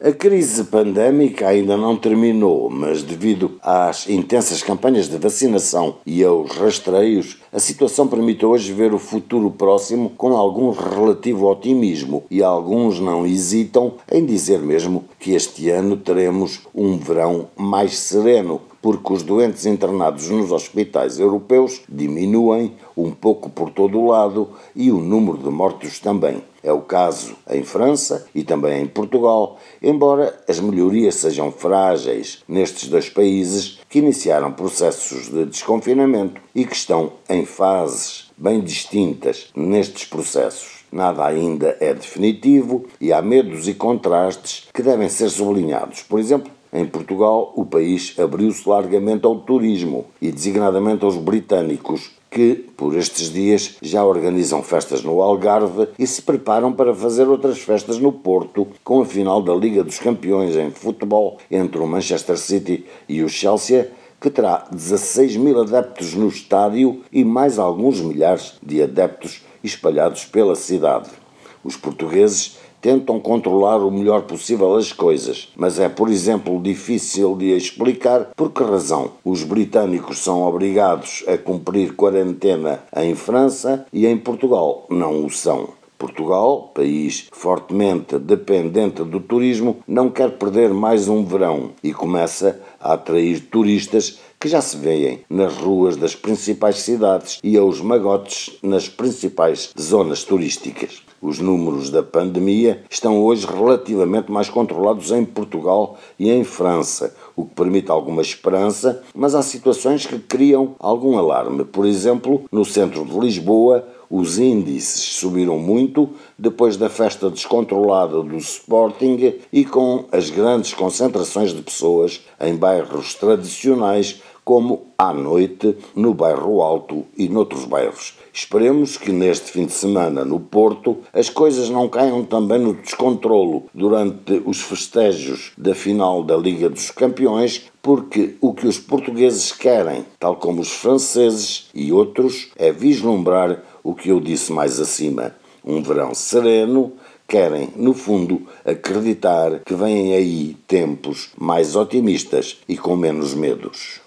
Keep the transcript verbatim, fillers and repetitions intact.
A crise pandémica ainda não terminou, mas devido às intensas campanhas de vacinação e aos rastreios, a situação permite hoje ver o futuro próximo com algum relativo otimismo e alguns não hesitam em dizer mesmo que este ano teremos um verão mais sereno, porque os doentes internados nos hospitais europeus diminuem um pouco por todo o lado e o número de mortos também. É o caso em França e também em Portugal, embora as melhorias sejam frágeis nestes dois países que iniciaram processos de desconfinamento e que estão em fases bem distintas nestes processos. Nada ainda é definitivo e há medos e contrastes que devem ser sublinhados. Por exemplo, em Portugal, o país abriu-se largamente ao turismo e designadamente aos britânicos, que, por estes dias, já organizam festas no Algarve e se preparam para fazer outras festas no Porto, com a final da Liga dos Campeões em futebol entre o Manchester City e o Chelsea, que terá dezasseis mil adeptos no estádio e mais alguns milhares de adeptos espalhados pela cidade. Os portugueses tentam controlar o melhor possível as coisas, mas é, por exemplo, difícil de explicar por que razão os britânicos são obrigados a cumprir quarentena em França e em Portugal não o são. Portugal, país fortemente dependente do turismo, não quer perder mais um verão e começa a atrair turistas que já se veem nas ruas das principais cidades e aos magotes nas principais zonas turísticas. Os números da pandemia estão hoje relativamente mais controlados em Portugal e em França, o que permite alguma esperança, mas há situações que criam algum alarme. Por exemplo, no centro de Lisboa, os índices subiram muito depois da festa descontrolada do Sporting e com as grandes concentrações de pessoas em bairros tradicionais, como à noite no Bairro Alto e noutros bairros. Esperemos que neste fim de semana no Porto as coisas não caiam também no descontrolo durante os festejos da final da Liga dos Campeões, porque o que os portugueses querem, tal como os franceses e outros, é vislumbrar o que eu disse mais acima, um verão sereno. Querem, no fundo, acreditar que vêm aí tempos mais otimistas e com menos medos.